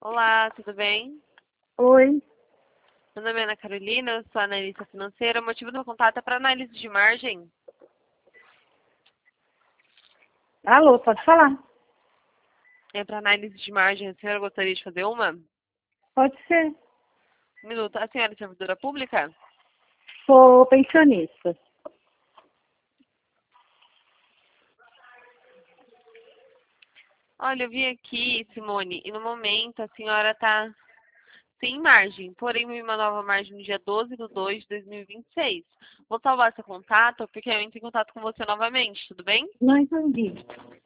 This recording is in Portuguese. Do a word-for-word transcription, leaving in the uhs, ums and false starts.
Olá, tudo bem? Oi. Meu nome é Ana Carolina, eu sou analista financeira. O motivo do meu contato é para análise de margem. Alô, pode falar? É para análise de margem. A senhora gostaria de fazer uma? Pode ser. Um minuto. A senhora é servidora pública? Sou pensionista. Olha, eu vim aqui, Simone, e no momento a senhora está sem margem, porém vi uma nova margem no dia doze de dois de dois mil e vinte e seis. Vou salvar seu contato porque eu entro em contato com você novamente, tudo bem? Não entendi.